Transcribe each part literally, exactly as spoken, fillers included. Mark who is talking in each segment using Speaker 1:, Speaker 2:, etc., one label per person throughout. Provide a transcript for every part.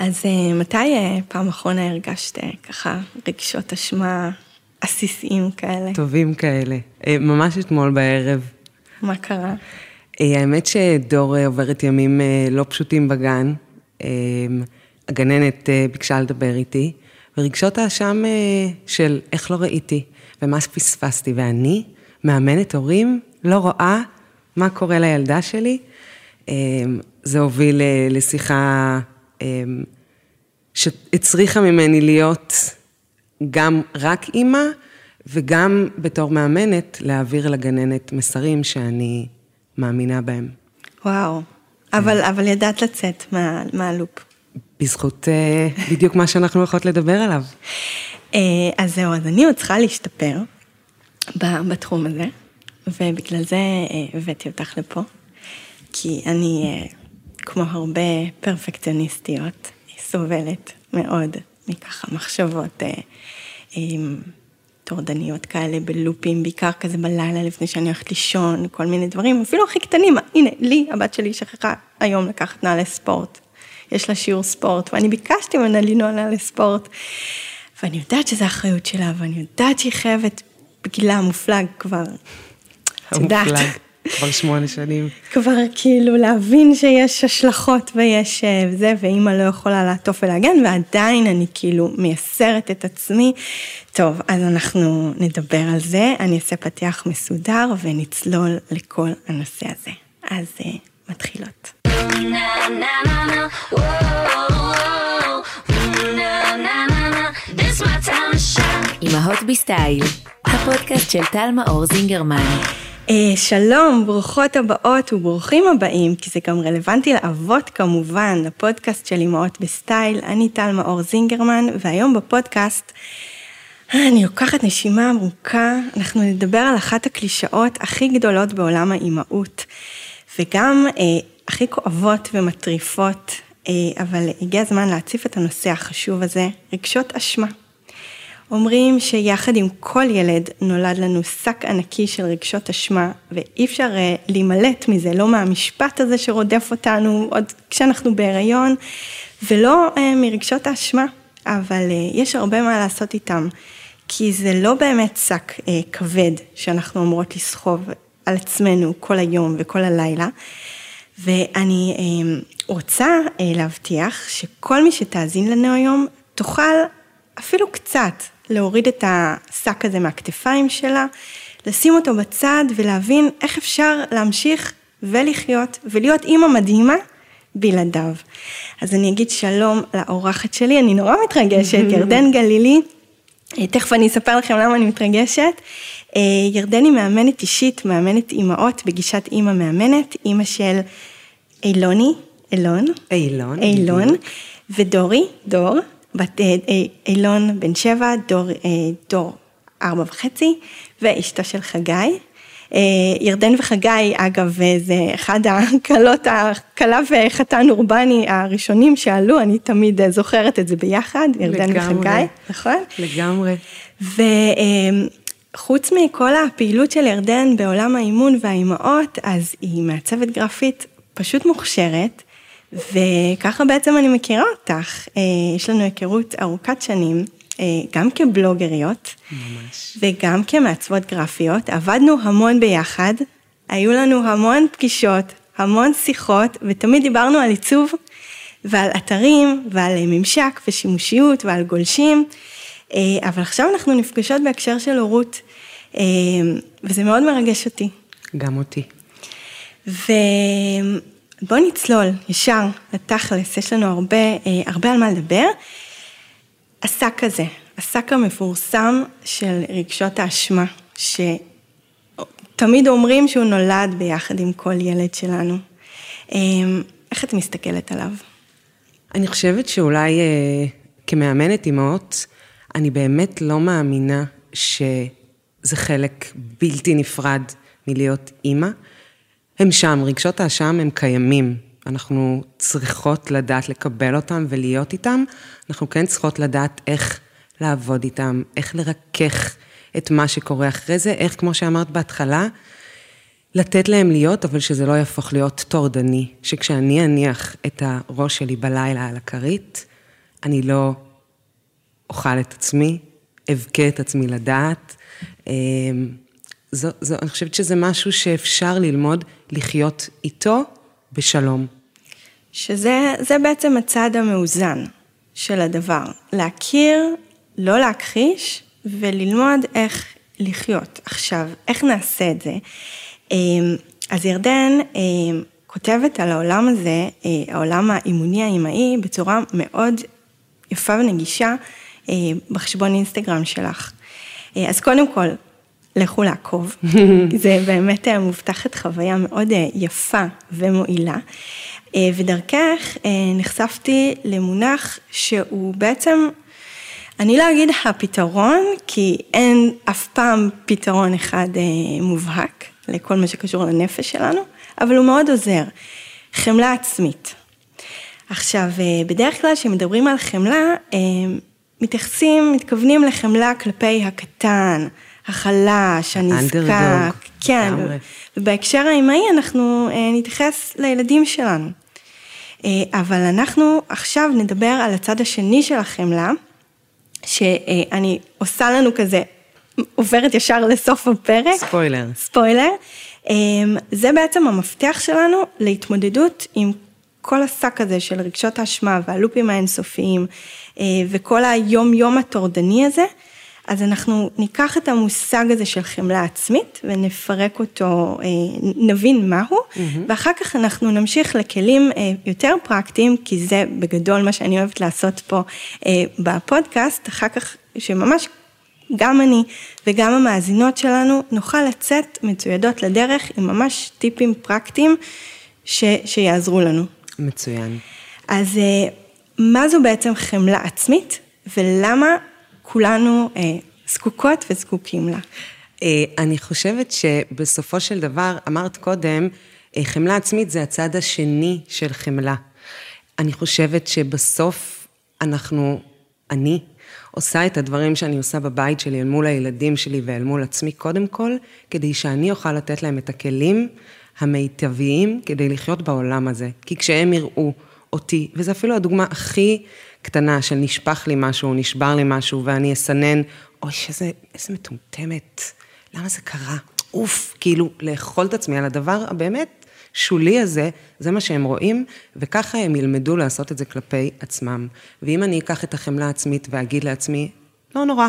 Speaker 1: אז מתי פעם אחרונה הרגשת ככה רגשות אשמה עסיסיים כאלה?
Speaker 2: טובים כאלה. ממש אתמול בערב.
Speaker 1: מה קרה?
Speaker 2: האמת שדור עוברת ימים לא פשוטים בגן. הגננת ביקשה לדבר איתי, ורגשות האשם של איך לא ראיתי, ומה פספסתי, ואני, מאמנת הורים, לא רואה מה קורה לילדה שלי. זה הוביל לשיחה שהצריכה ממני להיות גם רק אימא, וגם בתור מאמנת להעביר לגננת מסרים שאני מאמינה בהם.
Speaker 1: וואו, אבל, אבל ידעת לצאת מה, מהלופ.
Speaker 2: בזכות בדיוק מה שאנחנו יכולות לדבר עליו.
Speaker 1: אז זהו, אז אני עוד צריכה להשתפר בתחום הזה, ובגלל זה הבאתי אותך לפה, כי אני, כמו הרבה פרפקציוניסטיות, סובלת מאוד מככה מחשבות טורדניות כאלה בלופים, בעיקר כזה בלילה לפני שאני הולכת לישון, כל מיני דברים, אפילו הכי קטנים. הנה, לי, הבת שלי שכחה היום לקחת נעלי ספורט. יש לה שיעור ספורט, ואני ביקשתי ממנה לנוע נעלי ספורט, ואני יודעת שזו האחריות שלה, ואני יודעת שהיא חייבת בגילה המופלג כבר,
Speaker 2: המופלג, כבר שמונה שנים.
Speaker 1: כבר כאילו להבין שיש השלכות ויש זה, ואמא לא יכולה לעטוף ולהגן, ועדיין אני כאילו מייסרת את עצמי. טוב, אז אנחנו נדבר על זה, אני אעשה פתיח מסודר, ונצלול לכל הנושא הזה. אז מתחילות.
Speaker 3: אמהות בסטייל, הפודקאסט של טל מאור זינגרמן.
Speaker 1: שלום, ברוכות הבאות וברוכים הבאים, כי זה גם רלוונטי לאבות כמובן, הפודקאסט של אמהות בסטייל. אני טל מאור זינגרמן, והיום בפודקאסט אני לוקחת נשימה עמוקה, אנחנו נדבר על אחת הקלישאות הכי גדולות בעולם האימהות, וגם אה, הכי כואבות ומטריפות, אה, אבל הגיע הזמן להציף את הנושא החשוב הזה, רגשות אשמה. אומרים שיחד עם כל ילד נולד לנו שק ענקי של רגשות אשמה, ואי אפשר אה, להימלט מזה, לא מהמשפט הזה שרודף אותנו עוד כשאנחנו בהיריון, ולא אה, מרגשות האשמה, אבל אה, יש הרבה מה לעשות איתם, כי זה לא באמת שק אה, כבד שאנחנו אומרות לסחוב על עצמנו כל היום וכל הלילה, ואני אה, רוצה אה, להבטיח שכל מי שתאזין לנו היום תוכל אפילו קצת להוריד את השק הזה מהכתפיים שלה, לשים אותו בצד ולהבין איך אפשר להמשיך ולחיות ולהיות אימא מדהימה בלעדיו. אז אני אגיד שלום לאורחת שלי, אני נורא מתרגשת, ירדן גלילי, תכף אני אספר לכם למה אני מתרגשת. ירדן היא מאמנת אישית, מאמנת אימהות בגישת אימא מאמנת, אימא של אילוני, אילון,
Speaker 2: אילון,
Speaker 1: אילון, ודורי, דור, בת אילון בן שבע, דור, דור ארבע וחצי, ואשתו של חגי. ירדן וחגי, אגב, זה אחד הקלות, הקלה וחתן אורבני הראשונים שעלו, אני תמיד זוכרת את זה ביחד, ירדן וחגי, נכון?
Speaker 2: לגמרי.
Speaker 1: וחוץ מכל הפעילות של ירדן בעולם האימון והאימהות, אז היא מעצבת גרפית פשוט מוכשרת, וככה בעצם אני מכירה אותך, יש לנו היכרות ארוכת שנים, גם כבלוגריות, ממש. וגם כמעצבות גרפיות, עבדנו המון ביחד, היו לנו המון פגישות, המון שיחות, ותמיד דיברנו על עיצוב, ועל אתרים, ועל ממשק ושימושיות, ועל גולשים, אבל עכשיו אנחנו נפגשות בהקשר של הורות, וזה מאוד מרגש אותי.
Speaker 2: גם אותי.
Speaker 1: ובוא נצלול ישר לתכלס, יש לנו הרבה, הרבה על מה לדבר. השק הזה, השק המפורסם של רגשות האשמה, שתמיד אומרים שהוא נולד ביחד עם כל ילד שלנו. איך את מסתכלת עליו?
Speaker 2: אני חושבת שאולי כמאמנת אימהות, אני באמת לא מאמינה שזה חלק בלתי נפרד מלהיות אימא. הם שם, רגשות האשם הם קיימים. אנחנו צריכות לדעת לקבל אותם ולהיות איתם, אנחנו כן צריכות לדעת איך לעבוד איתם, איך לרכך את מה שקורה אחרי זה, איך כמו שאמרת בהתחלה, לתת להם להיות, אבל שזה לא יהפוך להיות טורדני, שכשאני אניח את הראש שלי בלילה על הכרית, אני לא אוכל את עצמי, אבכה את עצמי לדעת. זו, זו, אני חושבת שזה משהו שאפשר ללמוד לחיות איתו בשלום.
Speaker 1: שזה זה בעצם הצד המאוזן של הדבר. להכיר, לא להכחיש, וללמוד איך לחיות. עכשיו, איך נעשה את זה? אז ירדן כותבת על העולם הזה, העולם האימוני האימהי, בצורה מאוד יפה ונגישה בחשבון אינסטגרם שלך. אז קודם כל, לכו לעקוב. זה באמת מובטחת חוויה מאוד יפה ומועילה. ודרכך נחשפתי למונח שהוא בעצם, אני לא אגיד הפתרון, כי אין אף פעם פתרון אחד מובהק לכל מה שקשור לנפש שלנו, אבל הוא מאוד עוזר. חמלה עצמית. עכשיו, בדרך כלל כשמדברים על חמלה, מתייחסים, מתכוונים לחמלה כלפי הקטן, החלש, הנזקק. כן, ובהקשר האימהי אנחנו נתייחס לילדים שלנו. אבל אנחנו עכשיו נדבר על הצד השני של החמלה, שאני עושה לנו כזה, עוברת ישר לסוף הפרק.
Speaker 2: ספוילר.
Speaker 1: ספוילר. זה בעצם המפתח שלנו להתמודדות עם כל השק הזה של רגשות האשמה והלופים האינסופיים, וכל היום יום התורדני הזה, אז אנחנו ניקח את המושג הזה של חמלה עצמית, ונפרק אותו, נבין מהו, mm-hmm. ואחר כך אנחנו נמשיך לכלים יותר פרקטיים, כי זה בגדול מה שאני אוהבת לעשות פה בפודקאסט, אחר כך שממש גם אני וגם המאזינות שלנו נוכל לצאת מצוידות לדרך, עם ממש טיפים פרקטיים ש, שיעזרו לנו.
Speaker 2: מצוין.
Speaker 1: אז מה זו בעצם חמלה עצמית, ולמה כולנו אה, זקוקות וזקוקים לה?
Speaker 2: אה, אני חושבת שבסופו של דבר, אמרת קודם, אה, חמלה עצמית זה הצד השני של חמלה. אני חושבת שבסוף אנחנו, אני, עושה את הדברים שאני עושה בבית שלי, אל מול הילדים שלי ואל מול עצמי, קודם כל, כדי שאני אוכל לתת להם את הכלים המיטביים, כדי לחיות בעולם הזה. כי כשהם יראו אותי, וזה אפילו הדוגמה הכי קטנה של נשפך לי משהו, נשבר לי משהו, ואני אסנן, אוי, שזה, איזה מטומטמת, למה זה קרה? אוף, כאילו, לאכול את עצמי על הדבר הבאמת שולי הזה, זה מה שהם רואים, וככה הם ילמדו לעשות את זה כלפי עצמם. ואם אני אקח את החמלה העצמית ואגיד לעצמי, לא נורא,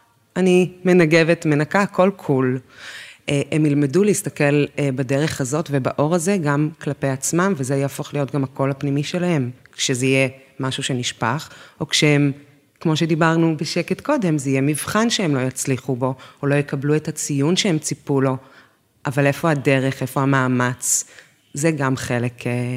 Speaker 2: אני מנגבת, מנקה, הכל קול. הם ילמדו להסתכל בדרך הזאת ובאור הזה גם כלפי עצמם, וזה יהפוך להיות גם הקול הפנימי שלהם, כשזה יהיה משהו שנשפך, או כשהם, כמו שדיברנו בשקט קודם, זה יהיה מבחן שהם לא יצליחו בו, או לא יקבלו את הציון שהם ציפו לו, אבל איפה הדרך, איפה המאמץ, זה גם חלק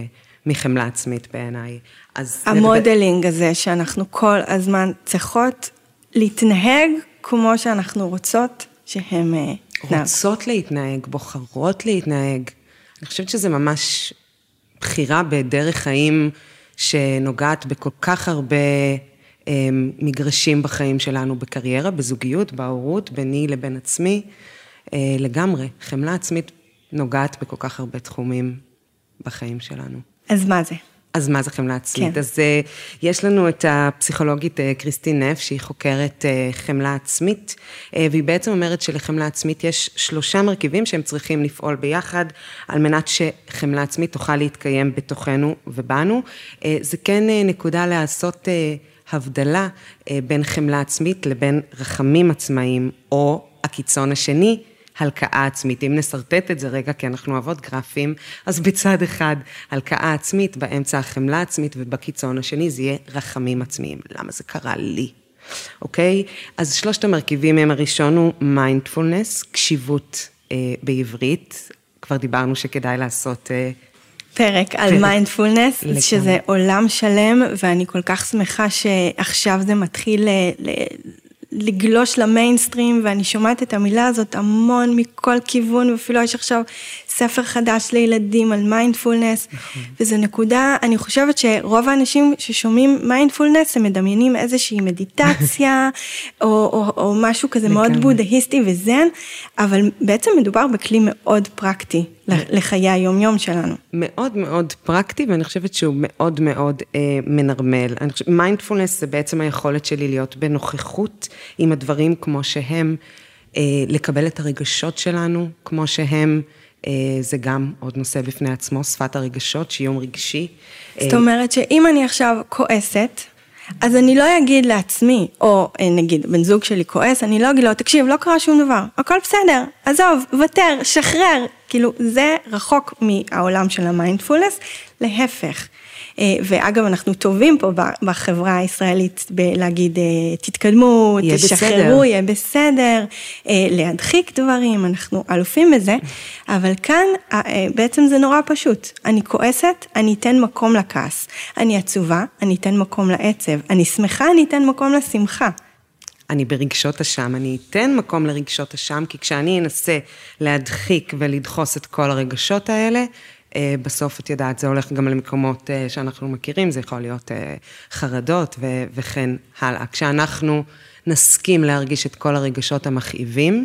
Speaker 2: מחמלה עצמית בעיניי.
Speaker 1: המודלינג הזה שאנחנו כל הזמן צריכות להתנהג כמו שאנחנו רוצות שהם
Speaker 2: רוצות להתנהג, בוחרות להתנהג. אני חושבת שזה ממש בחירה בדרך חיים שנוגעת בכל כך הרבה מגרשים בחיים שלנו, בקריירה, בזוגיות, בהורות, ביני לבין עצמי, לגמרי. חמלה עצמית נוגעת בכל כך הרבה תחומים בחיים שלנו.
Speaker 1: אז מה זה?
Speaker 2: אז מה זה חמלה עצמית?
Speaker 1: כן.
Speaker 2: אז יש לנו את הפסיכולוגית קריסטין נף, שהיא חוקרת חמלה עצמית, והיא בעצם אומרת שלחמלה עצמית יש שלושה מרכיבים שהם צריכים לפעול ביחד, על מנת שחמלה עצמית תוכל להתקיים בתוכנו ובנו. זה כן נקודה לעשות הבדלה בין חמלה עצמית לבין רחמים עצמאיים, או הקיצון השני, הלקאה עצמית. אם נסרטט את זה רגע, כי אנחנו אוהבות גרפים, אז בצד אחד, הלקאה עצמית, באמצע החמלה עצמית, ובקיצון השני זה יהיה רחמים עצמיים. למה זה קרה לי? אוקיי? אז שלושת המרכיבים הם, הראשון הוא מיינדפולנס, קשיבות אה, בעברית. כבר דיברנו שכדאי לעשות אה,
Speaker 1: פרק על מיינדפולנס, שזה עולם שלם, ואני כל כך שמחה שעכשיו זה מתחיל ל... לגלוש למיינסטרים, ואני שומעת את המילה הזאת המון מכל כיוון, ואפילו יש עכשיו ספר חדש לילדים על מיינדפולנס, וזו נקודה, אני חושבת שרוב האנשים ששומעים מיינדפולנס, הם מדמיינים איזושהי מדיטציה, או, או, או משהו כזה מאוד בודהיסטי וזן, אבל בעצם מדובר בכלי מאוד פרקטי לחיי היום-יום שלנו.
Speaker 2: מאוד מאוד פרקטי, ואני חושבת שהוא מאוד מאוד אה, מנרמל. אני חושבת, מיינדפולנס זה בעצם היכולת שלי להיות בנוכחות עם הדברים כמו שהם, אה, לקבל את הרגשות שלנו כמו שהם, אה, זה גם עוד נושא בפני עצמו, שפת הרגשות, שיום רגשי.
Speaker 1: זאת אומרת שאם אני עכשיו כועסת, אז אני לא אגיד לעצמי, או נגיד, בן זוג שלי כועס, אני לא אגיד לו, תקשיב, לא קרה שום דבר, הכל בסדר, עזוב, ותר, שחרר, כאילו, זה רחוק מהעולם של המיינדפולנס, להפך. ואגב, אנחנו טובים פה בחברה הישראלית, בלהגיד, תתקדמו, תשחררו, יהיה בסדר, להדחיק דברים, אנחנו אלופים בזה, אבל כאן בעצם זה נורא פשוט. אני כועסת, אני אתן מקום לכעס. אני עצובה, אני אתן מקום לעצב. אני שמחה, אני אתן מקום לשמחה.
Speaker 2: אני ברגשות השם, אני אתן מקום לרגשות השם, כי כשאני אנסה להדחיק ולדחוס את כל הרגשות האלה, בסוף את יודעת, זה הולך גם למקומות שאנחנו מכירים, זה יכול להיות חרדות ו- וכן הלאה. כשאנחנו נסכים להרגיש את כל הרגשות המכאיבים,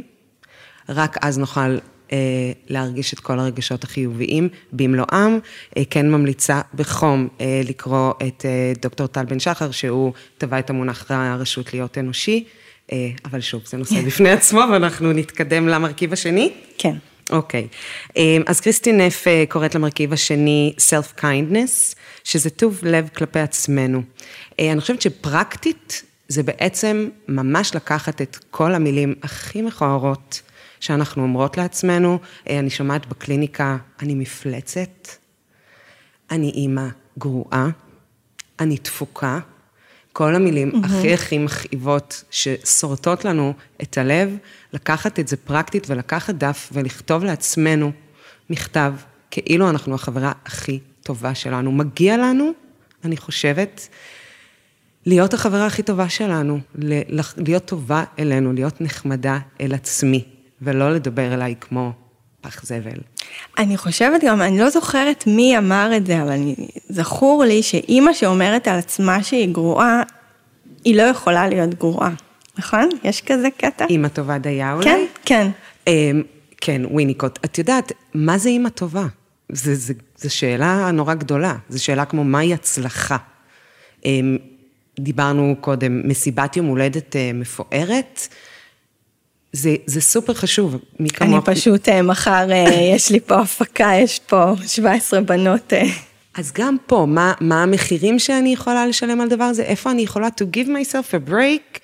Speaker 2: רק אז נוכל להרגיש את כל הרגשות החיוביים במלואם. כן ממליצה בחום לקרוא את דוקטור טל בן שחר, שהוא טבע את המונח הרשות להיות אנושי, אבל שוב, זה נושא בפני עצמו, ואנחנו נתקדם למרכיב השני.
Speaker 1: כן.
Speaker 2: אוקיי, אז קריסטין נף קוראת למרכיב השני self-kindness, שזה טוב לב כלפי עצמנו. אני חושבת שפרקטית זה בעצם ממש לקחת את כל המילים הכי מכוערות שאנחנו אומרות לעצמנו. אני שומעת בקליניקה, אני מפלצת, אני אימא גרועה, אני תפוקה, כל המילים mm-hmm. הכי הכי מכאיבות ששורטות לנו את הלב, לקחת את זה פרקטית ולקחת דף ולכתוב לעצמנו מכתב, כאילו אנחנו החברה הכי טובה שלנו. מגיע לנו, אני חושבת, להיות החברה הכי טובה שלנו, להיות טובה אלינו, להיות נחמדה אל עצמי, ולא לדבר אליי כמו פח זבל.
Speaker 1: אני חושבת גם, אני לא זוכרת מי אמר את זה, אבל אני, זכור לי שאימא שאומרת על עצמה שהיא גרועה, היא לא יכולה להיות גרועה, נכון? יש כזה קטע?
Speaker 2: אימא טובה דייה אולי?
Speaker 1: כן, כן.
Speaker 2: כן, וויניקוט. את יודעת, מה זה אימא טובה? זה, זה, זה שאלה נורא גדולה, זו שאלה כמו מהי הצלחה. דיברנו קודם, מסיבת יום הולדת מפוארת, זה, זה סופר חשוב.
Speaker 1: אני פשוט, מחר יש לי פה הפקה, יש פה שבע עשרה בנות.
Speaker 2: אז גם פה, מה, מה המחירים שאני יכולה לשלם על דבר הזה? איפה אני יכולה to give myself a break,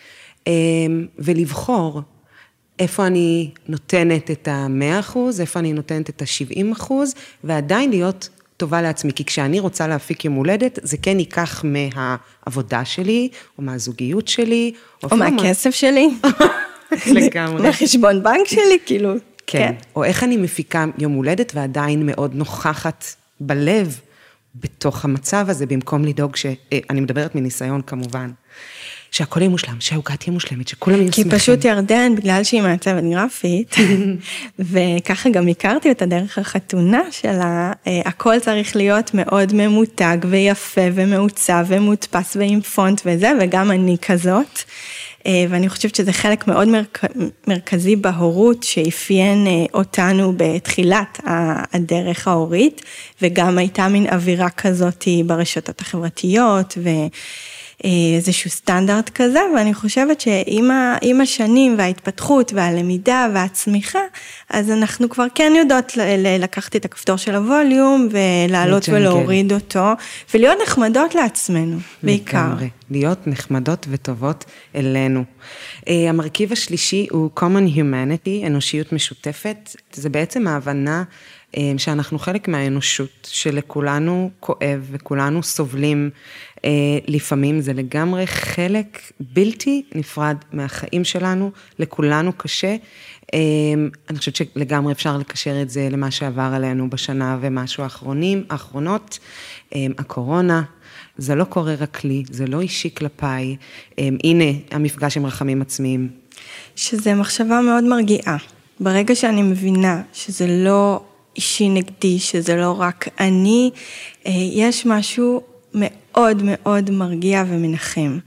Speaker 2: ולבחור איפה אני נותנת את ה-מאה אחוז, איפה אני נותנת את ה-שבעים אחוז, ועדיין להיות טובה לעצמי, כי כשאני רוצה להפיק יום הולדת, זה כן ייקח מהעבודה שלי, או מהזוגיות שלי,
Speaker 1: או מהכסף שלי.
Speaker 2: לגמרי.
Speaker 1: מהחשבון בנק שלי, כאילו.
Speaker 2: כן. או איך אני מפיקה יום הולדת, ועדיין מאוד נוכחת בלב, בתוך המצב הזה, במקום לדאוג ש... אני מדברת מניסיון כמובן, שהכל יהיה מושלם, שהעוגה תהיה מושלמת, שכולם יהיו שמחים.
Speaker 1: כי פשוט ירדן, בגלל שהיא מעצבת גרפית, וככה גם הכרתי אותה דרך החתונה שלה, הכל צריך להיות מאוד ממותג ויפה ומעוצב ומודפס ועם פונט וזה, וגם אני כזאת. ואני חושבת שזה חלק מאוד מרכזי בהורות, שאפיין אותנו בתחילת הדרך ההורית, וגם הייתה מין אווירה כזאת ברשתות החברתיות, ואיזשהו סטנדרט כזה, ואני חושבת שעם השנים וההתפתחות והלמידה והצמיחה, אז אנחנו כבר כן יודעות לקחת את הכפתור של הווליום, ולעלות ולהוריד אותו, ולהיות נחמדות לעצמנו, בעיקר.
Speaker 2: להיות נחמדות וטובות אלינו. המרכיב השלישי הוא common humanity, אנושיות משותפת, זה בעצם ההבנה שאנחנו חלק מהאנושות, שלכולנו כואב וכולנו סובלים, לפעמים זה לגמרי חלק בלתי נפרד מהחיים שלנו, לכולנו קשה, אני חושבת שלגמרי אפשר לקשר את זה למה שעבר עלינו בשנה ומשהו האחרונים, האחרונות, הקורונה, זה לא קורה רק לי, זה לא אישי כלפיי, הנה המפגש עם רחמים עצמיים.
Speaker 1: שזה מחשבה מאוד מרגיעה, ברגע שאני מבינה שזה לא אישי נגדי, שזה לא רק אני, יש משהו מאוד מאוד מרגיע ומנחם.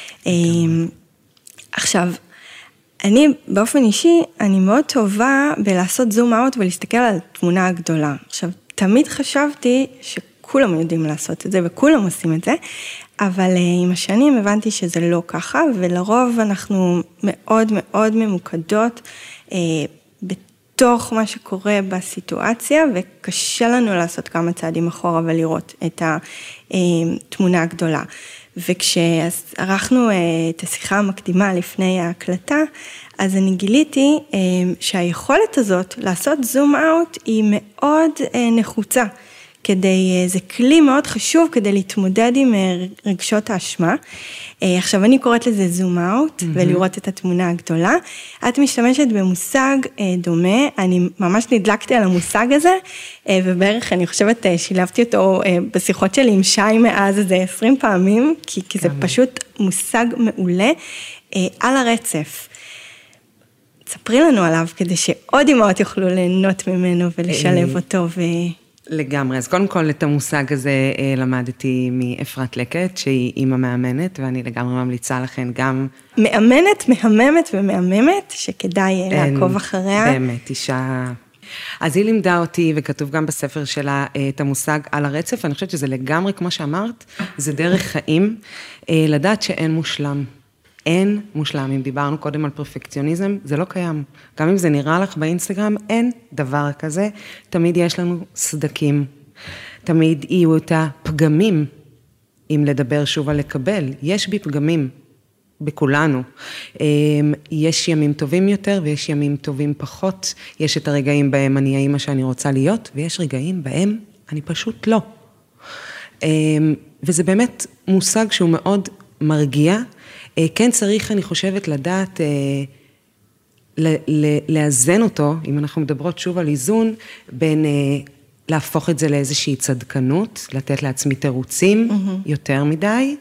Speaker 1: עכשיו, אני באופן אישי, אני מאוד טובה בלעשות זום אאוט ולהסתכל על התמונה הגדולה. עכשיו, תמיד חשבתי שכולם יודעים לעשות את זה וכולם עושים את זה, אבל עם השנים הבנתי שזה לא ככה, ולרוב אנחנו מאוד מאוד ממוקדות בתוך מה שקורה בסיטואציה, וקשה לנו לעשות כמה צעדים אחורה ולראות את התמונה הגדולה. וכשערכנו את השיחה המקדימה לפני ההקלטה, אז אני גיליתי שהיכולת הזאת לעשות זום אאוט היא מאוד נחוצה, כדי, זה כלי מאוד חשוב כדי להתמודד עם רגשות האשמה. עכשיו אני קוראת לזה זום אאוט, mm-hmm. ולראות את התמונה הגדולה. את משתמשת במושג דומה, אני ממש נדלקתי על המושג הזה, ובערך אני חושבת שילבתי אותו בשיחות שלי עם שי מאז איזה עשרים פעמים, כי, כי זה פשוט מושג מעולה, על הרצף. ספרי לנו עליו, כדי שעוד אמהות יוכלו ליהנות ממנו ולשלב אותו ו...
Speaker 2: לגמרי, אז קודם כל את המושג הזה למדתי מאפרת לקט, שהיא אימא מאמנת, ואני לגמרי ממליצה לכן גם...
Speaker 1: מאמנת, מהממת ומאממת, שכדאי לעקוב אחריה.
Speaker 2: באמת, אישה... אז היא לימדה אותי, וכתוב גם בספר שלה, את המושג על הרצף, אני חושבת שזה לגמרי, כמו שאמרת, זה דרך חיים, לדעת שאין מושלם. אין מושלם, אם דיברנו קודם על פרפקציוניזם, זה לא קיים. גם אם זה נראה לך באינסטגרם, אין דבר כזה. תמיד יש לנו סדקים. תמיד יהיו את הפגמים, אם לדבר שוב על לקבל. יש בי פגמים, בכולנו. יש ימים טובים יותר, ויש ימים טובים פחות. יש את הרגעים בהם אני האמא שאני רוצה להיות, ויש רגעים בהם אני פשוט לא. וזה באמת מושג שהוא מאוד מרגיע, כן צריך, אני חושבת, לדעת, לאזן אותו, אם אנחנו מדברות שוב על איזון, בין להפוך את זה לאיזושהי צדקנות, לתת לעצמי תירוצים יותר מדי,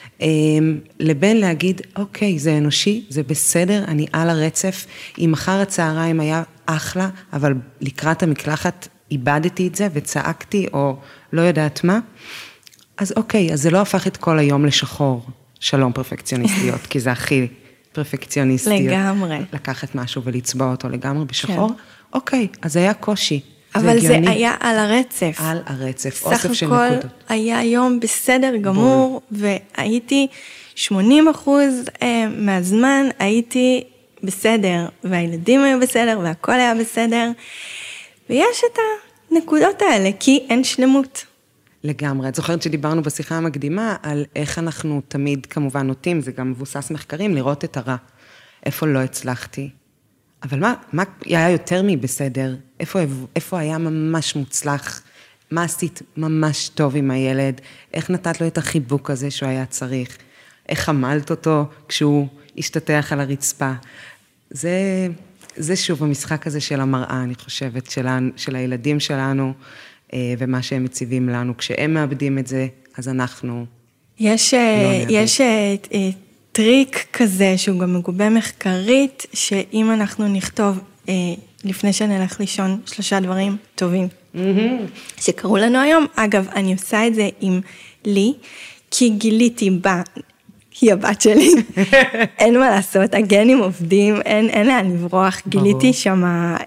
Speaker 2: לבין להגיד, אוקיי, זה אנושי, זה בסדר, אני על הרצף, אם מחר הצהריים היה אחלה, אבל לקראת המקלחת איבדתי את זה וצעקתי, או לא יודעת מה, אז אוקיי, אז זה לא הפך את כל היום לשחור. שלום פרפקציוניסטיות, כי זה הכי פרפקציוניסטיות.
Speaker 1: לגמרי.
Speaker 2: לקחת משהו ולצבוע אותו לגמרי בשחור. אוקיי, אז היה קושי.
Speaker 1: אבל זה היה על הרצף.
Speaker 2: על הרצף, אוסף של נקודות.
Speaker 1: סך הכל היה יום בסדר גמור, והייתי שמונים אחוז מהזמן הייתי בסדר, והילדים היו בסדר, והכל היה בסדר, ויש את הנקודות האלה, כי אין שלמות.
Speaker 2: לגמרי. את זוכרת שדיברנו בשיחה המקדימה על איך אנחנו תמיד כמובן נוטים, זה גם מבוסס מחקרים, לראות את הרע. איפה לא הצלחתי? אבל מה, מה היה יותר מבסדר? איפה, איפה היה ממש מוצלח? מה עשית ממש טוב עם הילד? איך נתת לו את החיבוק הזה שהוא היה צריך? איך חמלת אותו כשהוא השתתח על הרצפה? זה, זה שוב המשחק הזה של המראה, אני חושבת, של, של הילדים שלנו, ומה שהם מציבים לנו. כשהם מאבדים את זה, אז אנחנו...
Speaker 1: יש, לא יש טריק כזה, שהוא גם מגובה מחקרית, שאם אנחנו נכתוב, לפני שנלך לישון, שלושה דברים טובים, mm-hmm. שקראו לנו היום, אגב, אני עושה את זה עם לי, כי גיליתי בה, היא הבת שלי, אין מה לעשות, הגנים עובדים, אין, אין לאן לברוח, גיליתי שמה...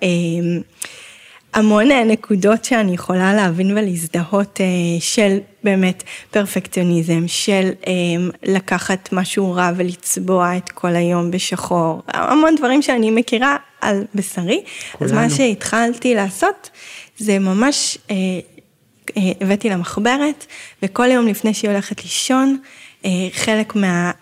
Speaker 1: המון נקודות שאני יכולה להבין ולהזדהות של באמת פרפקציוניזם, של לקחת משהו רע ולצבוע את כל היום בשחור, המון דברים שאני מכירה על בשרי, כולנו. אז מה שהתחלתי לעשות, זה ממש הבאתי למחברת, וכל יום לפני שהיא הולכת לישון, חלק מה...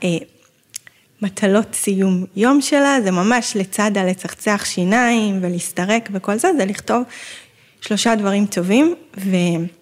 Speaker 1: מטלות סיום יום שלה, זה ממש לצד הלצחצח שיניים ולהסתרק וכל זה, זה לכתוב שלושה דברים טובים, ו...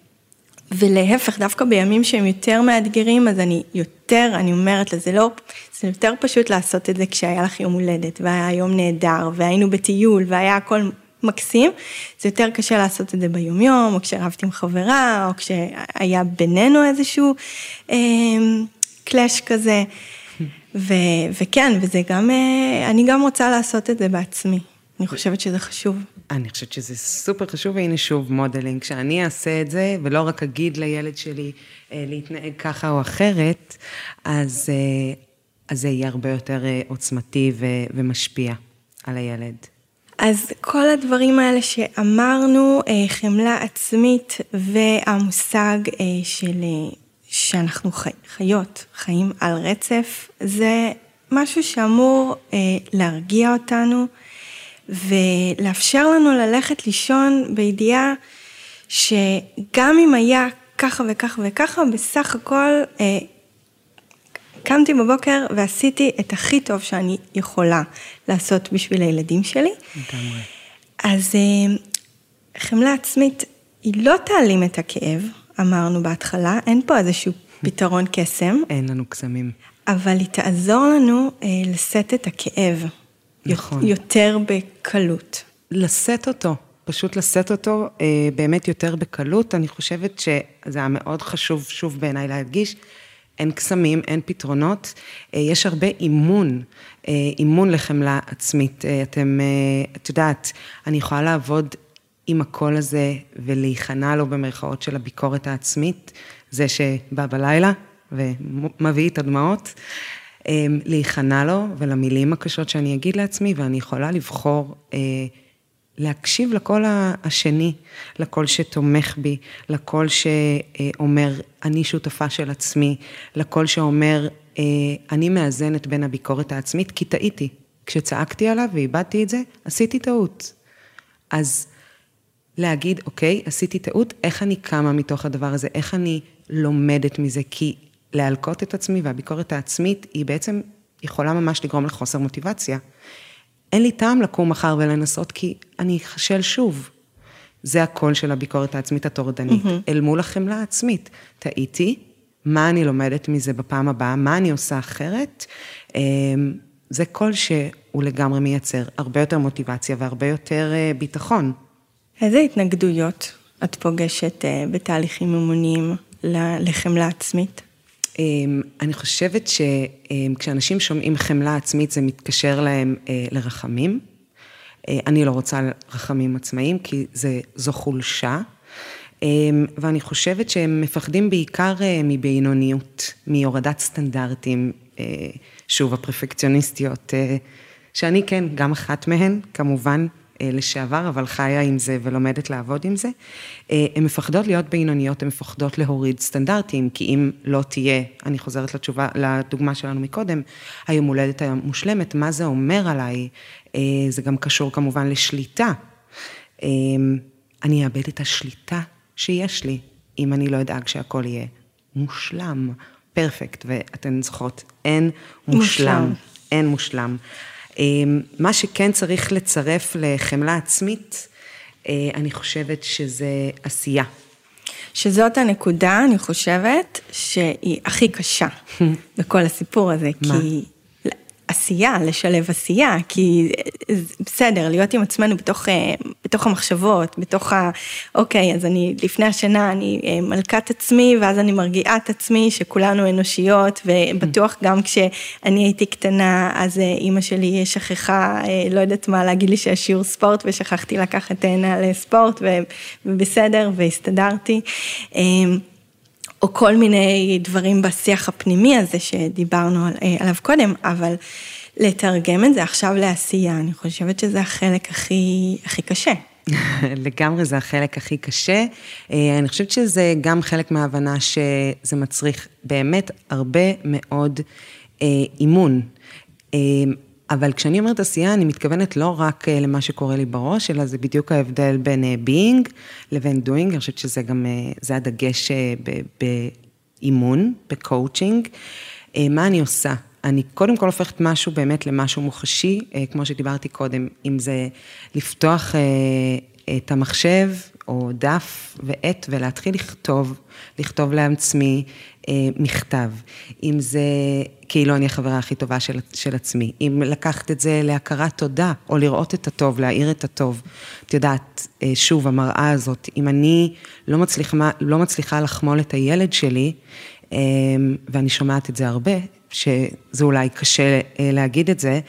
Speaker 1: ולהפך, דווקא בימים שהם יותר מאתגרים, אז אני יותר, אני אומרת לזה לא, זה יותר פשוט לעשות את זה כשהיה לך יום הולדת, והיה יום נהדר, והיינו בטיול, והיה הכל מקסים, זה יותר קשה לעשות את זה ביום יום, או כשרבתי עם חברה, או כשהיה בינינו איזשהו אה, קלאש כזה, ו- וכן, וזה גם, אני גם רוצה לעשות את זה בעצמי. אני חושבת שזה חשוב.
Speaker 2: אני חושבת שזה סופר חשוב, והנה שוב מודלינג, כשאני אעשה את זה, ולא רק אגיד לילד שלי להתנהג ככה או אחרת, אז, אז זה יהיה הרבה יותר עוצמתי ומשפיע על הילד.
Speaker 1: אז כל הדברים האלה שאמרנו, חמלה עצמית והמושג של שאנחנו חיות, חיים על רצף, זה משהו שאמור להרגיע אותנו, ולאפשר לנו ללכת לישון בידיעה שגם אם היה ככה וככה וככה, בסך הכל קמתי בבוקר ועשיתי את הכי טוב שאני יכולה לעשות בשביל הילדים שלי.
Speaker 2: לגמרי.
Speaker 1: אז חמלה עצמית היא לא תעלים את הכאב, אמרנו בהתחלה, אין פה איזשהו פתרון קסם.
Speaker 2: אין לנו קסמים.
Speaker 1: אבל היא תעזור לנו לשאת את הכאב.
Speaker 2: נכון.
Speaker 1: יותר בקלות.
Speaker 2: לשאת אותו, פשוט לשאת אותו באמת יותר בקלות. אני חושבת שזה היה מאוד חשוב שוב בעיניי להדגיש, אין קסמים, אין פתרונות, יש הרבה אימון, אימון לחמלה עצמית. אתם, את יודעת, אני יכולה לעבוד עם הקול הזה ולהיכנע לו במרכאות של הביקורת העצמית, זה שבא בלילה ומביא את הדמעות, להיכנע לו ולמילים הקשות שאני אגיד לעצמי, ואני יכולה לבחור להקשיב לקול השני, לקול שתומך בי, לקול שאומר, אני שותפה של עצמי, לקול שאומר, אני מאזנת בין הביקורת העצמית, כי טעיתי. כשצעקתי עליו ואיבדתי את זה, עשיתי טעות. אז להגיד, אוקיי, עשיתי טעות, איך אני קמה מתוך הדבר הזה, איך אני לומדת מזה, כי להלקות את עצמי, והביקורת העצמית היא בעצם יכולה ממש לגרום לחוסר מוטיבציה. אין לי טעם לקום מחר ולנסות, כי אני אחשל שוב. זה הקול של הביקורת העצמית הטורדנית, mm-hmm. אל מול החמלה העצמית. טעיתי, מה אני לומדת מזה בפעם הבאה, מה אני עושה אחרת, זה קול שהוא לגמרי מייצר הרבה יותר מוטיבציה והרבה יותר ביטחון. איזה
Speaker 1: התנגדויות את פוגשת בתהליכים אימוניים לחמלה עצמית?
Speaker 2: אני חושבת שכשאנשים שומעים חמלה עצמית, זה מתקשר להם לרחמים. אני לא רוצה רחמים עצמאיים, כי זה, זו חולשה. ואני חושבת שהם מפחדים בעיקר מבינוניות, מהורדת סטנדרטים, שוב, הפרפקציוניסטיות, שאני כן, גם אחת מהן, כמובן, לשעבר, אבל חיה עם זה ולומדת לעבוד עם זה. הן מפחדות להיות בינוניות, הן מפחדות להוריד סטנדרטים, כי אם לא תהיה, אני חוזרת לתשובה, לדוגמה שלנו מקודם, היום הולדת המושלמת, מה זה אומר עליי? זה גם קשור כמובן לשליטה. אני אאבד את השליטה שיש לי, אם אני לא אדאג שהכל יהיה מושלם, פרפקט, ואתן זוכרות, אין מושלם, מושלם. אין מושלם. מה שכן צריך לצרף לחמלה עצמית, אני חושבת שזה עשייה.
Speaker 1: שזאת הנקודה, אני חושבת, שהיא הכי קשה בכל הסיפור הזה. מה? כי עשייה, לשלב עשייה, כי בסדר, להיות עם עצמנו בתוך, בתוך המחשבות, בתוך ה... אוקיי, אז אני, לפני השנה אני מלכת עצמי, ואז אני מרגיעה את עצמי, שכולנו אנושיות, ובטוח גם כשאני הייתי קטנה, אז אמא שלי שכחה, לא יודעת מה, להגיד לי שיש שיעור ספורט, ושכחתי לקחת עינה לספורט, ובסדר, והסתדרתי. או כל מיני דברים בשיח הפנימי הזה שדיברנו עליו קודם, אבל לתרגם את זה עכשיו לעשייה, אני חושבת שזה החלק הכי, הכי קשה.
Speaker 2: לגמרי זה החלק הכי קשה. אני חושבת שזה גם חלק מההבנה שזה מצריך באמת הרבה מאוד אימון. אבל כשאני אומרת עשייה, אני מתכוונת לא רק למה שקורה לי בראש, אלא זה בדיוק ההבדל בין being לבין doing, אני חושבת שזה גם, זה הדגש באימון, בקואוצ'ינג. מה אני עושה? אני קודם כל הופכת משהו באמת למשהו מוחשי, כמו שדיברתי קודם, אם זה לפתוח את המחשב או דף ועט ולהתחיל לכתוב, לכתוב לעצמי מכתב. אם זה כאילו אני החברה הכי טובה של, של עצמי, אם לקחת את זה להכרת תודה, או לראות את הטוב, להעיר את הטוב. את יודעת, שוב, המראה הזאת, אם אני לא מצליחה, לא מצליחה לחמול את הילד שלי, ואני שומעת את זה הרבה, שזה אולי קשה להגיד את זה,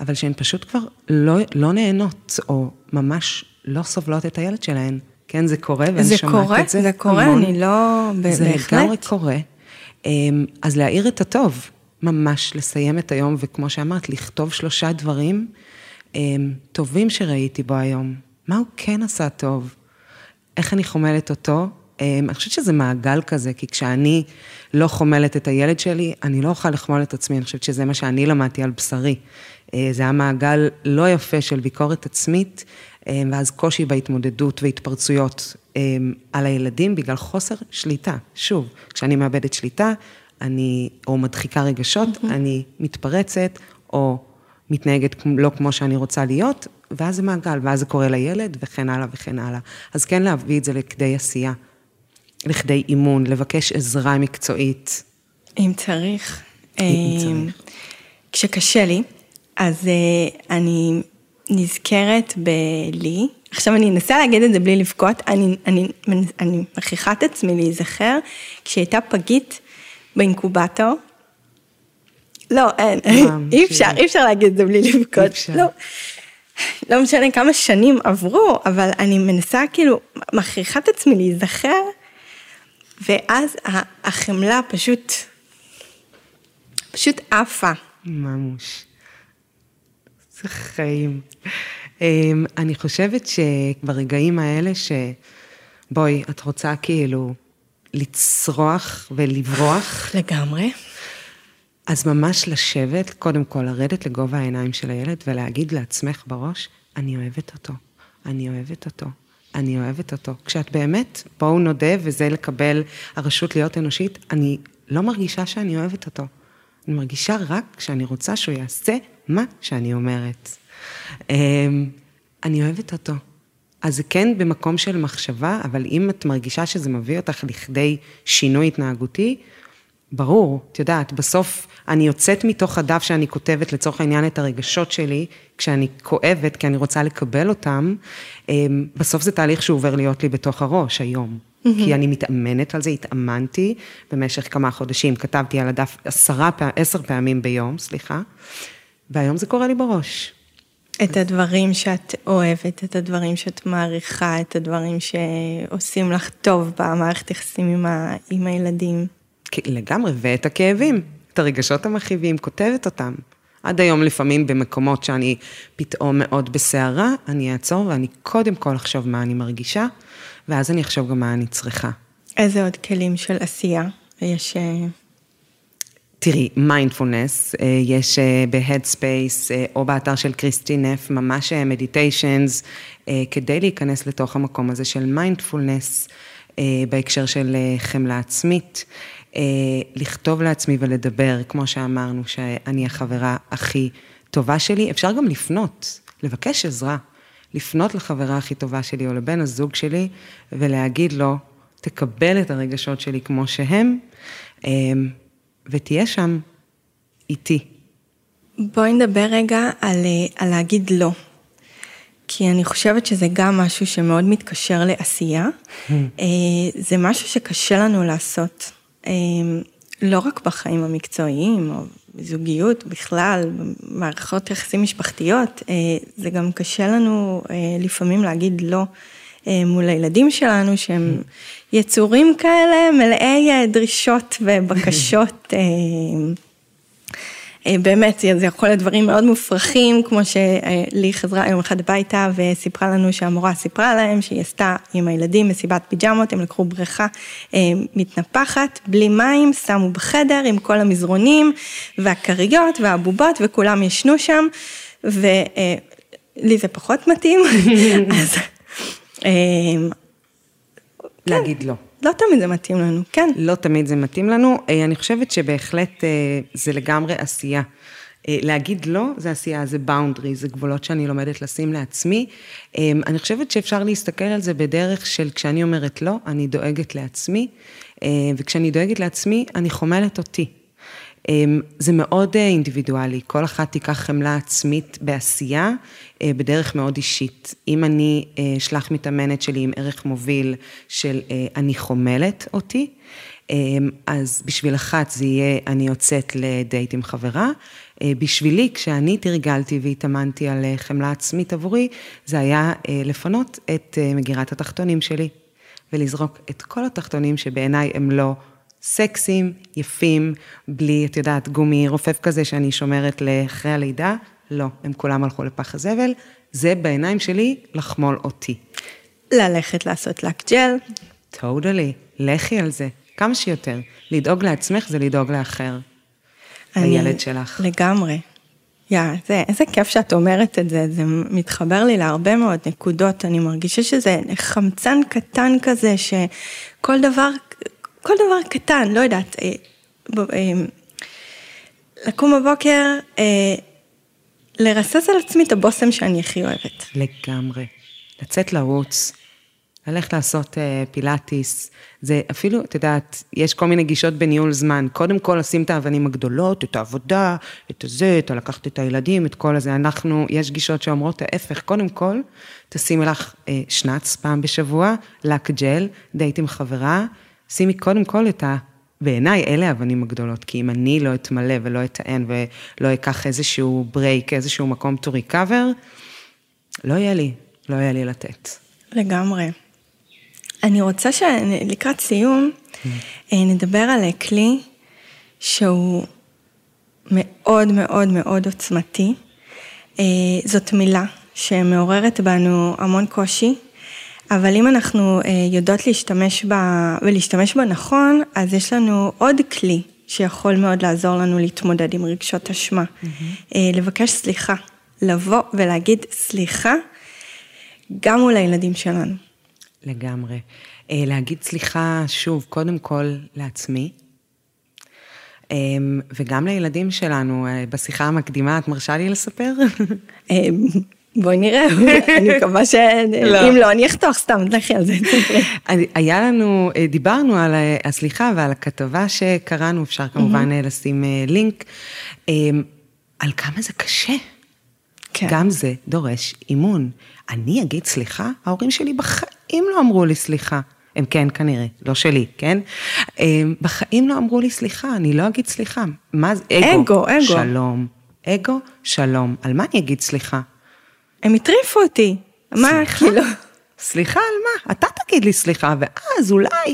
Speaker 2: אבל שהן פשוט כבר לא, לא נהנות, או ממש לא סובלות את הילד שלהן. כן, זה קורה, ואני שומעת
Speaker 1: קורה,
Speaker 2: את זה.
Speaker 1: זה קורה,
Speaker 2: המון.
Speaker 1: אני לא...
Speaker 2: זה
Speaker 1: בהחלט.
Speaker 2: לגמרי קורה. אז להעיר את הטוב, ממש לסיים את היום, וכמו שאמרת, לכתוב שלושה דברים טובים שראיתי בו היום. מה הוא כן עשה טוב? איך אני חומלת אותו? אני חושבת שזה מעגל כזה, כי כשאני לא חומלת את הילד שלי, אני לא אוכל לחמול את עצמי, אני חושבת שזה מה שאני למדתי על בשרי. זה היה מעגל לא יפה של ביקורת עצמית, ואז קושי בהתמודדות והתפרצויות על הילדים בגלל חוסר שליטה. שוב, כשאני מאבדת שליטה, אני, או מדחיקה רגשות, אני מתפרצת, או מתנהגת לא כמו שאני רוצה להיות, ואז זה מעגל, ואז זה קורה לילד, וכן הלאה וכן הלאה. אז כן להביא את זה לכדי עשייה, לכדי אימון, לבקש עזרה מקצועית.
Speaker 1: אם צריך.
Speaker 2: אם צריך.
Speaker 1: כשקשה לי, אז אני נזכרת בלי, עכשיו אני אנסה להגיד את זה בלי לבכות, אני, אני, אני מכריחה את עצמי להיזכר, כשהייתה פגית באינקובטור, לא, אין, אי אפשר, אי אפשר להגיד את זה בלי לבכות, לא, לא משנה כמה שנים עברו, אבל אני מנסה כאילו, מכריחה את עצמי להיזכר, ואז החמלה פשוט, פשוט עפה.
Speaker 2: ממש. זה חיים. אני חושבת שברגעים האלה שבואי, את רוצה כאילו לצרוח ולברוח.
Speaker 1: לגמרי.
Speaker 2: אז ממש לשבת, קודם כל לרדת לגובה העיניים של הילד ולהגיד לעצמך בראש, אני אוהבת אותו, אני אוהבת אותו, אני אוהבת אותו. כשאת באמת, בואו נודה וזה לקבל הרשות להיות אנושית, אני לא מרגישה שאני אוהבת אותו. אני מרגישה רק שאני רוצה שהוא יעשה מה שאני אומרת. אני אוהבת אותו. אז זה כן במקום של מחשבה, אבל אם את מרגישה שזה מביא אותך לכדי שינוי התנהגותי, ברור, את יודעת, בסוף אני יוצאת מתוך הדף שאני כותבת לצורך העניין את הרגשות שלי, כשאני כואבת, כי אני רוצה לקבל אותם, בסוף זה תהליך שעובר להיות לי בתוך הראש היום. כי אני מתאמנת על זה, התאמנתי במשך כמה חודשים, כתבתי על הדף עשרה, עשר פעמים ביום, סליחה, והיום זה קורה לי בראש.
Speaker 1: את הדברים שאת אוהבת, את הדברים שאת מעריכה, את הדברים שעושים לך טוב במערכת יחסים עם, ה... עם הילדים.
Speaker 2: לגמרי, ואת הכאבים, את הרגשות המכאיבים, כותבת אותם. עד היום לפעמים במקומות שאני פתאום מאוד בסערה, אני אעצור ואני קודם כל אחשוב מה אני מרגישה, ואז אני אחשוב גם מה אני צריכה.
Speaker 1: איזה עוד כלים של עשייה יש?
Speaker 2: תראי, מיינדפולנס, יש ב-Headspace או באתר של קריסטי נף, ממש מדיטיישנס, כדי להיכנס לתוך המקום הזה של מיינדפולנס, בהקשר של חמלה עצמית, לכתוב לעצמי ולדבר, כמו שאמרנו, שאני החברה הכי טובה שלי, אפשר גם לפנות, לבקש עזרה, לפנות לחברה הכי טובה שלי או לבן הזוג שלי, ולהגיד לו, תקבל את הרגשות שלי כמו שהם, ותהיה שם איתי.
Speaker 1: בואי נדבר רגע על, על להגיד לא. כי אני חושבת שזה גם משהו שמאוד מתקשר לעשייה. זה משהו שקשה לנו לעשות. לא רק בחיים המקצועיים, או בזוגיות בכלל, במערכות יחסים משפחתיות, זה גם קשה לנו לפעמים להגיד לא מול הילדים שלנו, שהם יצורים כאלה, מלאי דרישות ובקשות, באמת, זה יכול להיות דברים מאוד מופרכים, כמו שלי חזרה יום אחד הביתה, וסיפרה לנו שהמורה סיפרה להם, שהיא עשתה עם הילדים מסיבת פיג'מות, הם לקחו בריכה מתנפחת, בלי מים, שמו בחדר עם כל המזרונים, והקריות והבובות, וכולם ישנו שם, ולי זה פחות מתאים, אז...
Speaker 2: להגיד לא.
Speaker 1: לא תמיד זה מתאים לנו, כן.
Speaker 2: לא תמיד זה מתאים לנו, אני חושבת שבהחלט זה לגמרי עשייה. להגיד לא, זה עשייה, זה boundary, זה גבולות שאני לומדת לשים לעצמי. אני חושבת שאפשר להסתכל על זה בדרך של כשאני אומרת לא, אני דואגת לעצמי, וכשאני דואגת לעצמי, אני חומלת אותי. זה מאוד אינדיבידואלי, כל אחת תיקח חמלה עצמית בעשייה, בדרך מאוד אישית. אם אני שלח מתאמנת שלי עם ערך מוביל של אני חומלת אותי, אז בשביל אחת זה יהיה, אני יוצאת לדייט עם חברה, בשבילי, כשאני תרגלתי והתאמנתי על חמלה עצמית עבורי, זה היה לפנות את מגירת התחתונים שלי, ולזרוק את כל התחתונים שבעיניי הם לא סקסיים, יפים, בלי, את יודעת, גומי רופף כזה שאני שומרת לאחרי הלידה, לא, הם כולם הלכו לפח הזבל, זה בעיניים שלי לחמול אותי.
Speaker 1: ללכת לעשות לק ג'ל.
Speaker 2: טודלי, לכי על זה, כמה שיותר. לדאוג לעצמך זה לדאוג לאחר.
Speaker 1: אני,
Speaker 2: הילד שלך.
Speaker 1: לגמרי. יא, זה, איזה כיף שאת אומרת את זה, זה מתחבר לי להרבה מאוד נקודות, אני מרגישה שזה חמצן קטן כזה, שכל דבר, כל דבר קטן, לא יודעת, אה, אה, לקום בבוקר, אה, לרסס על עצמי את הבוסם שאני הכי אוהבת.
Speaker 2: לגמרי. לצאת לרוץ, ללכת לעשות uh, פילאטיס, זה אפילו, את יודעת, יש כל מיני גישות בניהול זמן, קודם כל לשים את האבנים הגדולות, את העבודה, את הזה, את לקחת את הילדים, את כל הזה, אנחנו, יש גישות שאומרות ההפך, קודם כל, תשימי לך uh, שנץ פעם בשבוע, לק ג'ל, דייט עם חברה, שימי קודם כל את ה... בעיניי אלה האבנים הגדולות, כי אם אני לא אתמלא ולא אתען ולא אקח איזשהו ברייק, איזשהו מקום to recover, לא יהיה לי, לא יהיה לי לתת.
Speaker 1: לגמרי. אני רוצה שלקראת סיום, נדבר על כלי שהוא מאוד מאוד מאוד עוצמתי. זאת מילה שמעוררת בנו המון קושי, אבל אם אנחנו יודעות להשתמש בה, ולהשתמש בה נכון, אז יש לנו עוד כלי שיכול מאוד לעזור לנו להתמודד עם רגשות אשמה. Mm-hmm. לבקש סליחה, לבוא ולהגיד סליחה, גם מול הילדים שלנו.
Speaker 2: לגמרי. להגיד סליחה, שוב, קודם כל לעצמי, וגם לילדים שלנו, בשיחה המקדימה, את מרשה לי לספר?
Speaker 1: בואי נראה, אני מקווה שאם לא, אני אחתוך סתם, תלכי על זה.
Speaker 2: היה לנו, דיברנו על הסליחה ועל הכתבה שקראנו, אפשר כמובן לשים לינק, על כמה זה קשה. גם זה דורש אימון. אני אגיד סליחה, ההורים שלי בחיים לא אמרו לי סליחה. הם כן כנראה, לא שלי, כן? בחיים לא אמרו לי סליחה, אני לא אגיד סליחה. מה זה?
Speaker 1: אגו, אגו.
Speaker 2: שלום. אגו, שלום. על מה אני אגיד סליחה?
Speaker 1: הם הטריפו אותי. מה, כאילו?
Speaker 2: סליחה על מה? אתה תגיד לי סליחה, ואז אולי.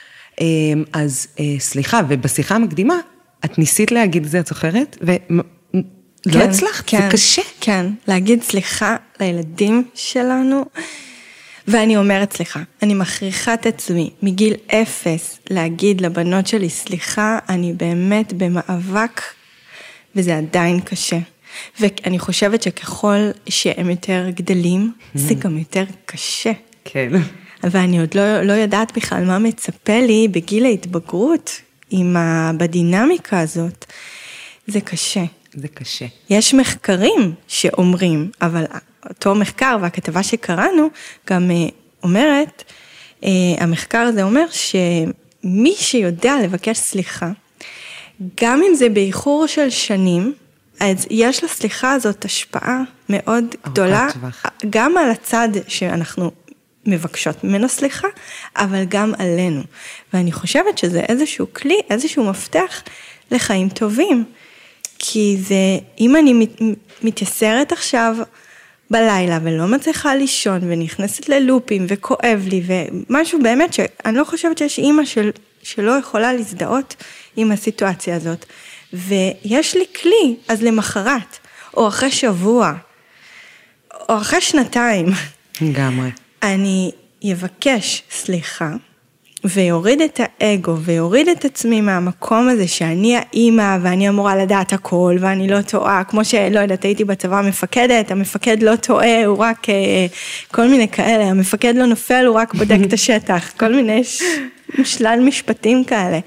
Speaker 2: אז סליחה, ובשיחה המקדימה, את ניסית להגיד את זה, את זוכרת? ולא הצלחת, זה קשה.
Speaker 1: כן, להגיד סליחה לילדים שלנו, ואני אומרת סליחה, אני מכריחה את עצמי מגיל אפס להגיד לבנות שלי סליחה, אני באמת במאבק, וזה עדיין קשה. ואני חושבת שככל שהם יותר גדלים, זה גם יותר קשה.
Speaker 2: כן.
Speaker 1: ואני עוד לא, לא יודעת בכלל מה מצפה לי בגיל ההתבגרות, עם ה... בדינמיקה הזאת. זה קשה.
Speaker 2: זה קשה. יש
Speaker 1: מחקרים שאומרים, אבל אותו מחקר והכתבה שקראנו, גם אומרת, המחקר הזה אומר שמי שיודע לבקש סליחה, גם אם זה באיחור של שנים, אז יש לסליחה הזאת השפעה מאוד גדולה, גם על הצד שאנחנו מבקשות ממנו סליחה, אבל גם עלינו. ואני חושבת שזה איזשהו כלי, איזשהו מפתח לחיים טובים. כי זה, אם אני מת, מתייסרת עכשיו בלילה ולא מצליחה לישון ונכנסת ללופים וכואב לי ומשהו באמת שאני לא חושבת שיש אימא של, שלא יכולה להזדהות עם הסיטואציה הזאת. ויש לי כלי, אז למחרת, או אחרי שבוע, או אחרי שנתיים,
Speaker 2: גמרי.
Speaker 1: אני יבקש סליחה, ויוריד את האגו, ויוריד את עצמי מהמקום הזה, שאני האימא, ואני אמורה לדעת הכל, ואני לא טועה, כמו שלא יודעת, הייתי בצבא מפקדת, המפקד לא טועה, הוא רק כל מיני כאלה, המפקד לא נופל, הוא רק בודק את השטח, כל מיני שלל משפטים כאלה.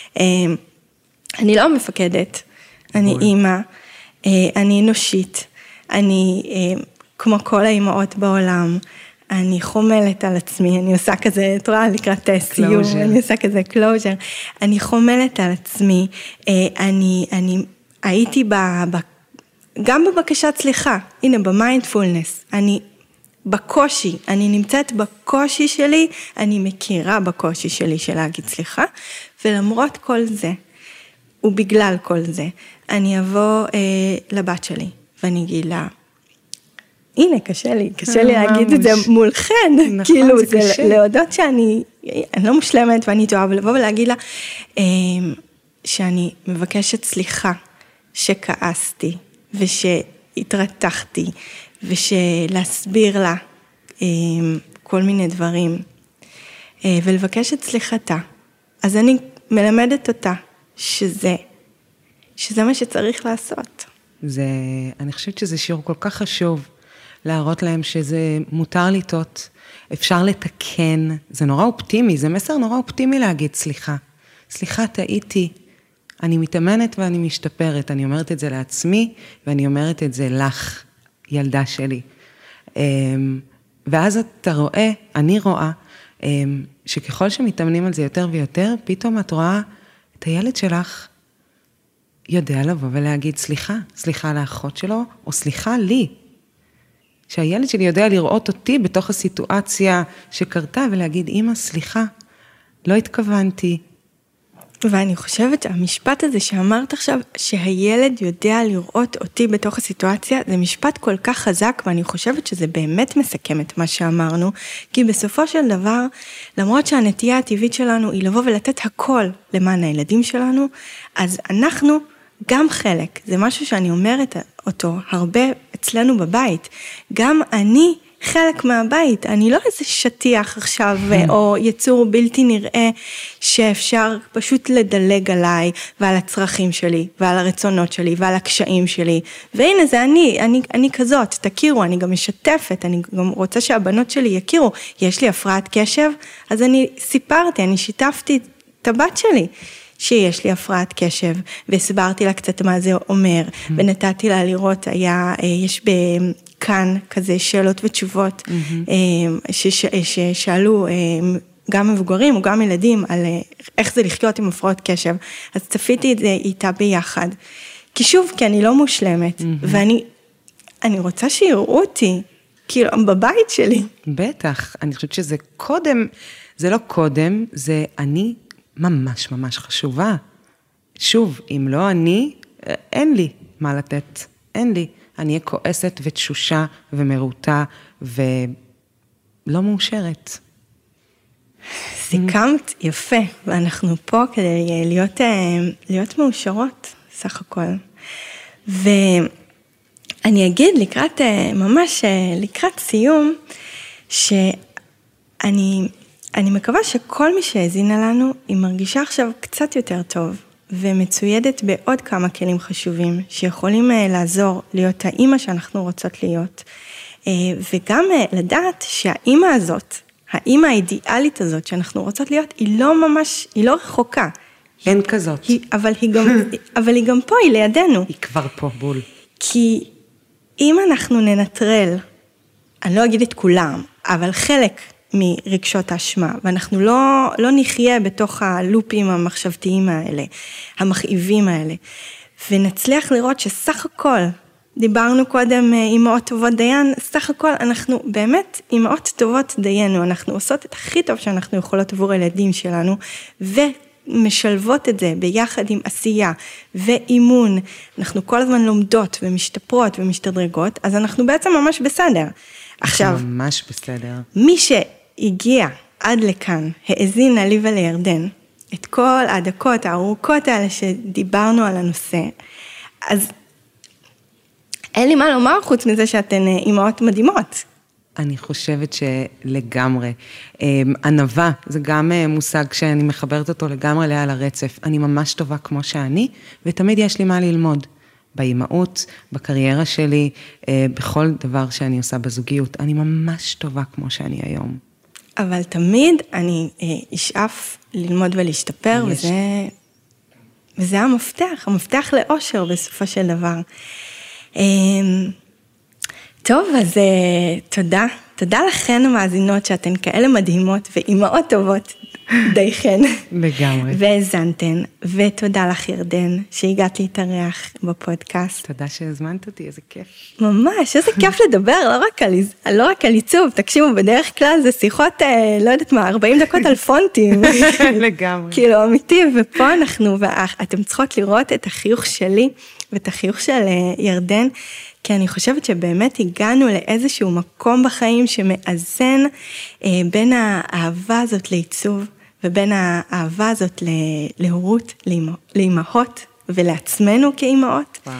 Speaker 1: אני לא מפקדת, אני אימא, אני אנושית, אני כמו כל האימהות בעולם, אני חומלת על עצמי, אני עושה כזה, את רואה לקראת סיום, אני עושה כזה קלוז'ר, אני חומלת על עצמי, אני, אני הייתי ב, ב, גם בבקשת סליחה, הנה במיינדפולנס, אני בקושי, אני נמצאת בקושי שלי, אני מכירה בקושי שלי של להגיד סליחה, ולמרות כל זה, ובגלל כל זה, אני אבוא אה, לבת שלי, ואני אגיד לה, הנה, קשה לי, קשה לי להגיד את זה מולכן,
Speaker 2: נכון,
Speaker 1: כאילו,
Speaker 2: זה קשה.
Speaker 1: להודות שאני אני לא מושלמת ואני טועה, ולבוא ולהגיד לה, שאני מבקשת סליחה, שכעסתי, ושהתרתחתי, ושלהסביר לה כל מיני דברים, ולבקש את סליחתה. אז אני מלמדת אותה, שזה, שזה מה שצריך לעשות.
Speaker 2: זה, אני חושבת שזה שיעור כל כך חשוב, להראות להם שזה מותר לטעות, אפשר לתקן, זה נורא אופטימי, זה מסר נורא אופטימי להגיד סליחה. סליחה, טעיתי, אני מתאמנת ואני משתפרת, אני אומרת את זה לעצמי, ואני אומרת את זה לך, ילדה שלי. ואז אתה רואה, אני רואה, שככל שמתאמנים על זה יותר ויותר, פתאום את רואה את הילד שלך, יודע לבוא ולהגיד סליחה, סליחה לאחות שלו, או סליחה לי. שהילד שלי יודע לראות אותי בתוך הסיטואציה שקרתה, ולהגיד, אמא, סליחה, לא התכוונתי.
Speaker 1: ואני חושבת שהמשפט הזה שאמרת עכשיו, שהילד יודע לראות אותי בתוך הסיטואציה, זה משפט כל כך חזק, ואני חושבת שזה באמת מסכם את מה שאמרנו, כי בסופו של דבר, למרות שהנטייה הטבעית שלנו היא לבוא ולתת הכל למען הילדים שלנו, אז אנחנו גם חלק, זה משהו שאני אומרת אותו הרבה אצלנו בבית, גם אני חלק מהבית, אני לא איזה שטיח עכשיו, או יצור בלתי נראה, שאפשר פשוט לדלג עליי, ועל הצרכים שלי, ועל הרצונות שלי, ועל הקשיים שלי, והנה זה אני, אני, אני כזאת, תכירו, אני גם משתפת, אני גם רוצה שהבנות שלי יכירו, יש לי הפרעת קשב, אז אני סיפרתי, אני שיתפתי את הבת שלי, שיש לי הפרעת קשב, והסברתי לה קצת מה זה אומר, ונתתי לה לראות, היה, יש בכאן כזה שאלות ותשובות, ששאלו גם מבוגרים או גם ילדים, על איך זה לחיות עם הפרעות קשב, אז צפיתי את זה איתה ביחד, כי שוב, כי אני לא מושלמת, ואני אני רוצה שיראו אותי, כאילו, בבית שלי.
Speaker 2: בטח, אני חושבת שזה קודם, זה לא קודם, זה אני ממש ממש חשובה. שוב, אם לא אני, אין לי מה לתת, אין לי. אני אהיה כועסת ותשושה ומרוטה ולא מאושרת.
Speaker 1: סיכמת יפה, ואנחנו פה כדי להיות, להיות מאושרות, סך הכל. ואני אגיד לקראת, ממש לקראת סיום, שאני אני מקווה שכל מי שהזינה לנו, היא מרגישה עכשיו קצת יותר טוב, ומצוידת בעוד כמה כלים חשובים, שיכולים לעזור להיות האמא שאנחנו רוצות להיות, וגם לדעת שהאמא הזאת, האמא האידיאלית הזאת שאנחנו רוצות להיות, היא לא ממש, היא לא רחוקה.
Speaker 2: אין כזאת.
Speaker 1: היא, אבל, היא גם, אבל היא גם פה, היא לידינו.
Speaker 2: היא כבר פה, בול.
Speaker 1: כי אם אנחנו ננטרל, אני לא אגיד את כולם, אבל חלק מרגשות האשמה, ואנחנו לא, לא נחיה בתוך הלופים המחשבתיים האלה, המכאיבים האלה, ונצליח לראות שסך הכל, דיברנו קודם אמאות טובות דיין, סך הכל אנחנו באמת אמאות טובות דיינו, אנחנו עושות את הכי טוב שאנחנו יכולות עבור הילדים שלנו, ומשלבות את זה ביחד עם עשייה ואימון, אנחנו כל הזמן לומדות ומשתפרות ומשתדרגות, אז אנחנו בעצם ממש בסדר. עכשיו,
Speaker 2: ממש בסדר.
Speaker 1: מי שהגיע עד לכאן, האזינה לי ולירדן, את כל הדקות הארוכות האלה שדיברנו על הנושא, אז אין לי מה לומר חוץ מזה שאתן אימהות מדהימות.
Speaker 2: אני חושבת שלגמרי. ענווה, זה גם מושג שאני מחברת אותו לגמרי לעל הרצף. אני ממש טובה כמו שאני, ותמיד יש לי מה ללמוד. באימהות, בקריירה שלי, בכל דבר שאני עושה בזוגיות. אני ממש טובה כמו שאני היום.
Speaker 1: אבל תמיד אני אשאף ללמוד ולהשתפר, וזה, וזה המפתח, המפתח לאושר בסופו של דבר. טוב, אז תודה. תודה לכן המאזינות שאתן כאלה מדהימות ואימהות טובות. די כן.
Speaker 2: לגמרי.
Speaker 1: והזנתן, ותודה לך ירדן, שהגעת להתארח בפודקאסט.
Speaker 2: תודה שהזמנת אותי, איזה כיף.
Speaker 1: ממש, איזה כיף לדבר, לא רק על, לא רק על עיצוב, תקשיבו, בדרך כלל זה שיחות, לא יודעת מה, ארבעים דקות על פונטים.
Speaker 2: לגמרי.
Speaker 1: כאילו, אמיתי, ופה אנחנו, ואתם צריכות לראות את החיוך שלי, ואת החיוך של ירדן, כי אני חושבת שבאמת הגענו לאיזשהו מקום בחיים שמאזן בין האהבה הזאת לעיצוב, ובין האהבה הזאת להורות, לאימהות, ולעצמנו כאימהות.
Speaker 2: וואו.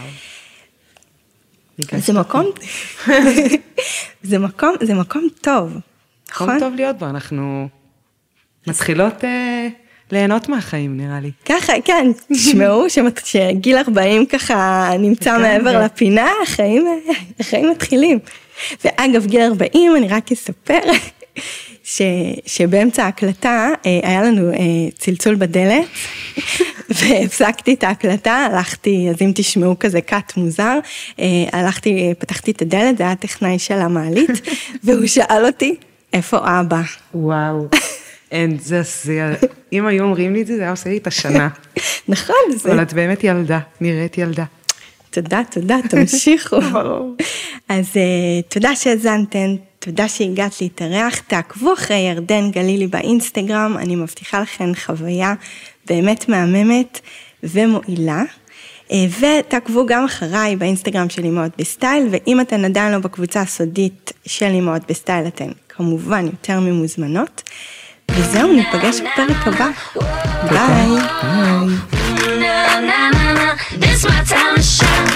Speaker 1: זה מקום, זה מקום, זה מקום טוב.
Speaker 2: מקום טוב להיות בו, אנחנו מתחילות ליהנות מהחיים, נראה לי.
Speaker 1: ככה, כן, תשמעו שגיל ארבעים ככה נמצא מעבר לפינה, החיים, החיים מתחילים. ואגב, גיל ארבעים, אני רק אספר ש, שבאמצע ההקלטה היה לנו צלצול בדלת, והפסקתי את ההקלטה, הלכתי, אז אם תשמעו כזה קאט מוזר, הלכתי, פתחתי את הדלת, זה היה טכנאי של המעלית, והוא שאל אותי, איפה אבא?
Speaker 2: וואו. אין, זה, זה, אם היו אומרים לי את זה, זה היה עושה לי את השנה.
Speaker 1: נכון, זה.
Speaker 2: אבל את באמת ילדה, נראית ילדה.
Speaker 1: תודה, תודה, תמשיכו. אז תודה שהזנתן, תודה שהגעת להתארח, תעקבו אחרי ירדן גלילי באינסטגרם, אני מבטיחה לכם חוויה באמת מהממת ומועילה, ותעקבו גם אחריי באינסטגרם של אימהות בסטייל, ואם אתן עדיין לא בקבוצה הסודית של אימהות בסטייל, אתן כמובן יותר ממוזמנות, וזהו, ניפגש בפרק הבא. ביי.
Speaker 2: ביי.